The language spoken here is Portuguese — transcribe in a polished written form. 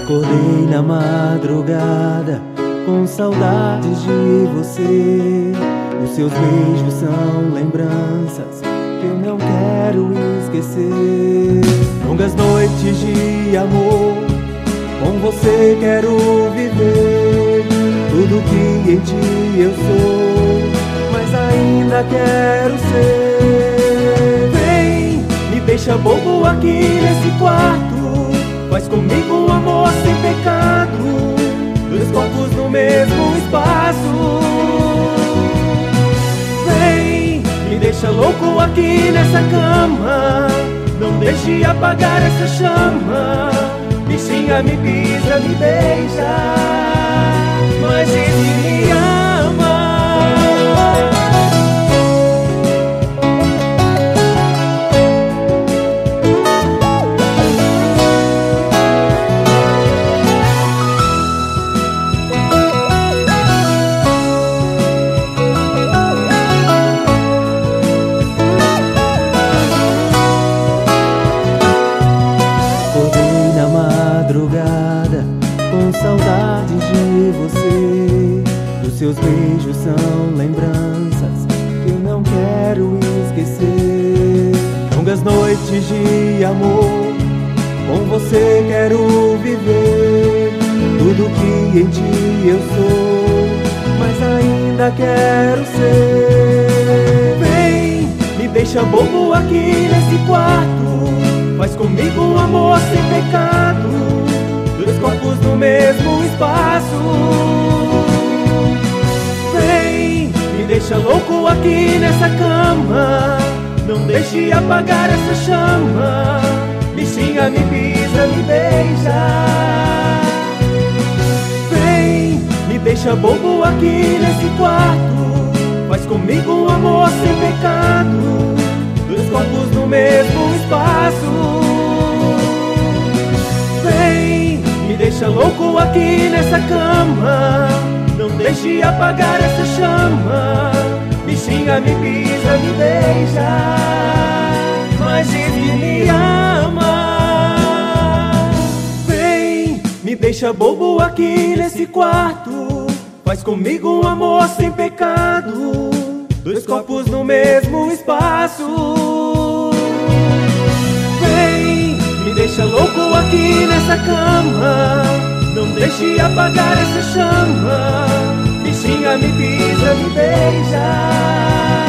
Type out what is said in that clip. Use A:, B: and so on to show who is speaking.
A: Acordei na madrugada com saudades de você. Os seus beijos são lembranças que eu não quero esquecer. Longas noites de amor, com você quero viver. Tudo que em ti eu sou, mas ainda quero ser. Vem, me deixa bobo aqui nesse quarto. Faz comigo um amor sem pecado, dois corpos no mesmo espaço. Vem, me deixa louco aqui nessa cama. Não deixe apagar essa chama. Me xinga, me pisa, me beija, mas diz que me ama. Com saudades de você. Os seus beijos são lembranças que eu não quero esquecer. Longas noites de amor, com você quero viver. Tudo que em ti eu sou, mas ainda quero ser. Vem, me deixa bobo aqui nesse quarto. Faz comigo um amor sem pecado, dois corpos no mesmo espaço. Vem, me deixa louco aqui nessa cama. Não deixe apagar essa chama. Me xinga, me pisa, me beija. Vem, me deixa bobo aqui nesse quarto. Faz comigo um amor sem pecado, dois corpos no mesmo espaço. Vem, me deixa louco aqui nessa cama. Não deixe apagar essa chama. Me xinga, me pisa, me beija, mas diz que me ama. Vem, me deixa bobo aqui nesse quarto. Faz comigo um amor sem pecado, dois corpos no mesmo espaço. Vem, me deixa louco aqui nessa cama. Não deixe apagar essa chama. Me xinga, me pisa, me beija.